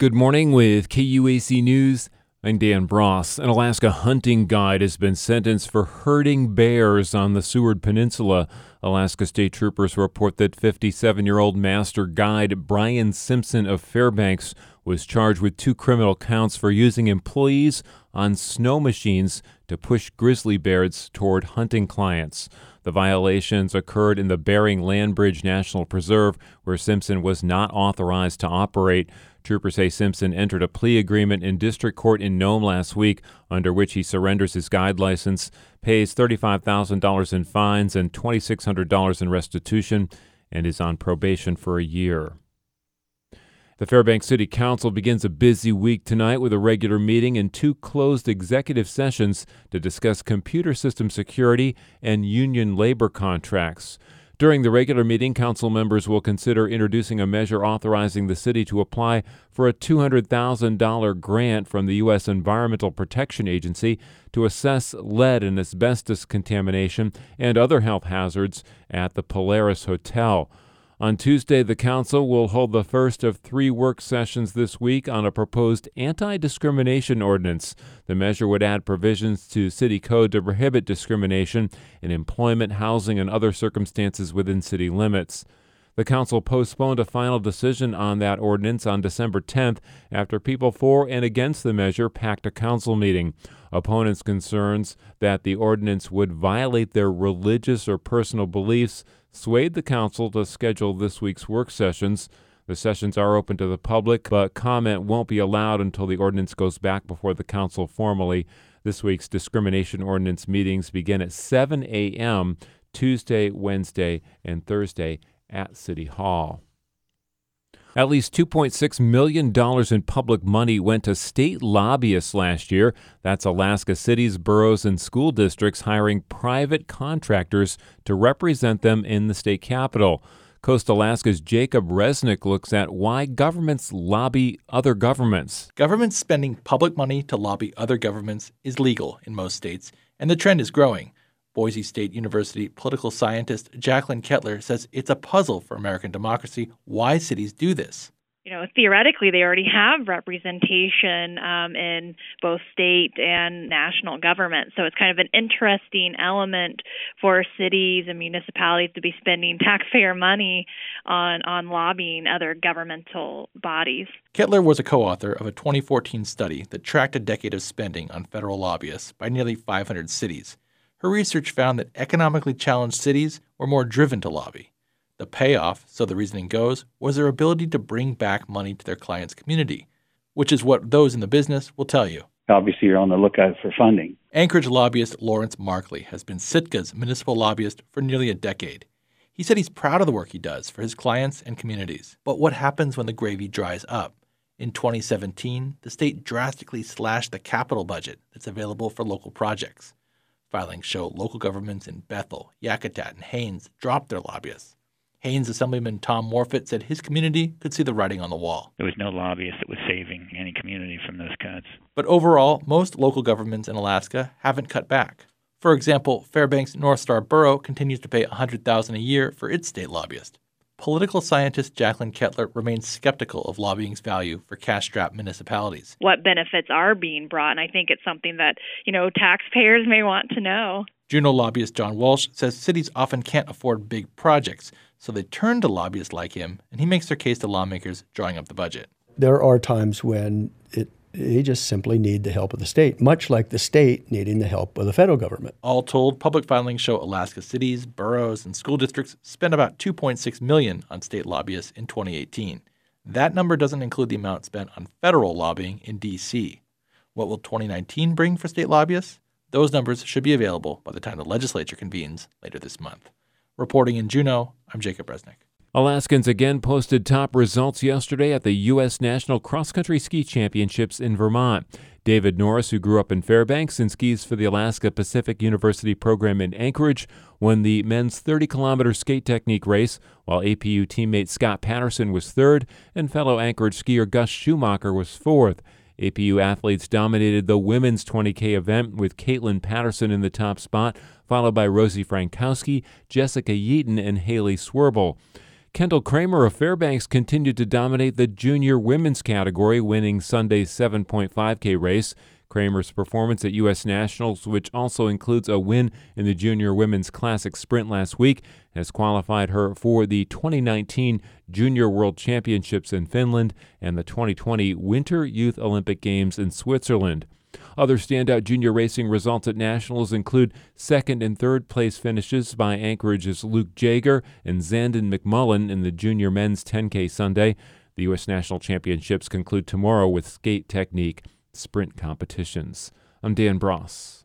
Good morning with KUAC News. I'm Dan Bross. An Alaska hunting guide has been sentenced for herding bears on the Seward Peninsula. Alaska State Troopers report that 57-year-old master guide Brian Simpson of Fairbanks was charged with 2 criminal counts for using employees on snow machines to push grizzly bears toward hunting clients. The violations occurred in the Bering Land Bridge National Preserve, where Simpson was not authorized to operate. Troopers say Simpson entered a plea agreement in district court in Nome last week, under which he surrenders his guide license, pays $35,000 in fines and $2,600 in restitution, and is on probation for a year. The Fairbanks City Council begins a busy week tonight with a regular meeting and 2 closed executive sessions to discuss computer system security and union labor contracts. During the regular meeting, council members will consider introducing a measure authorizing the city to apply for a $200,000 grant from the U.S. Environmental Protection Agency to assess lead and asbestos contamination and other health hazards at the Polaris Hotel. On Tuesday, the council will hold the first of 3 work sessions this week on a proposed anti-discrimination ordinance. The measure would add provisions to city code to prohibit discrimination in employment, housing, and other circumstances within city limits. The council postponed a final decision on that ordinance on December 10th after people for and against the measure packed a council meeting. Opponents' concerns that the ordinance would violate their religious or personal beliefs swayed the council to schedule this week's work sessions. The sessions are open to the public, but comment won't be allowed until the ordinance goes back before the council formally. This week's discrimination ordinance meetings begin at 7 a.m. Tuesday, Wednesday, and Thursday at City Hall. At least $2.6 million in public money went to state lobbyists last year. That's Alaska cities, boroughs, and school districts hiring private contractors to represent them in the state capitol. Coast Alaska's Jacob Resnick looks at why governments lobby other governments. Governments spending public money to lobby other governments is legal in most states, and the trend is growing. Boise State University political scientist Jacqueline Kettler says it's a puzzle for American democracy why cities do this. Theoretically, they already have representation in both state and national government. So it's kind of an interesting element for cities and municipalities to be spending taxpayer money on lobbying other governmental bodies. Kettler was a co-author of a 2014 study that tracked a decade of spending on federal lobbyists by nearly 500 cities. Her research found that economically challenged cities were more driven to lobby. The payoff, so the reasoning goes, was their ability to bring back money to their client's community, which is what those in the business will tell you. Obviously, you're on the lookout for funding. Anchorage lobbyist Lawrence Markley has been Sitka's municipal lobbyist for nearly a decade. He said he's proud of the work he does for his clients and communities. But what happens when the gravy dries up? In 2017, the state drastically slashed the capital budget that's available for local projects. Filings show local governments in Bethel, Yakutat, and Haines dropped their lobbyists. Haines Assemblyman Tom Morfitt said his community could see the writing on the wall. There was no lobbyist that was saving any community from those cuts. But overall, most local governments in Alaska haven't cut back. For example, Fairbanks North Star Borough continues to pay $100,000 a year for its state lobbyist. Political scientist Jacqueline Kettler remains skeptical of lobbying's value for cash-strapped municipalities. What benefits are being brought, and I think it's something that, taxpayers may want to know. Juneau lobbyist John Walsh says cities often can't afford big projects, so they turn to lobbyists like him, and he makes their case to lawmakers drawing up the budget. There are times when they just simply need the help of the state, much like the state needing the help of the federal government. All told, public filings show Alaska cities, boroughs, and school districts spent about $2.6 million on state lobbyists in 2018. That number doesn't include the amount spent on federal lobbying in D.C. What will 2019 bring for state lobbyists? Those numbers should be available by the time the legislature convenes later this month. Reporting in Juneau, I'm Jacob Resnick. Alaskans again posted top results yesterday at the U.S. National Cross Country Ski Championships in Vermont. David Norris, who grew up in Fairbanks and skis for the Alaska Pacific University program in Anchorage, won the men's 30-kilometer skate technique race, while APU teammate Scott Patterson was third and fellow Anchorage skier Gus Schumacher was fourth. APU athletes dominated the women's 20K event with Caitlin Patterson in the top spot, followed by Rosie Frankowski, Jessica Yeaton, and Haley Swerble. Kendall Kramer of Fairbanks continued to dominate the junior women's category, winning Sunday's 7.5K race. Kramer's performance at U.S. Nationals, which also includes a win in the Junior Women's Classic Sprint last week, has qualified her for the 2019 Junior World Championships in Finland and the 2020 Winter Youth Olympic Games in Switzerland. Other standout junior racing results at Nationals include second and third place finishes by Anchorage's Luke Jager and Zandon McMullen in the junior men's 10K Sunday. The U.S. National Championships conclude tomorrow with skate technique sprint competitions. I'm Dan Bross.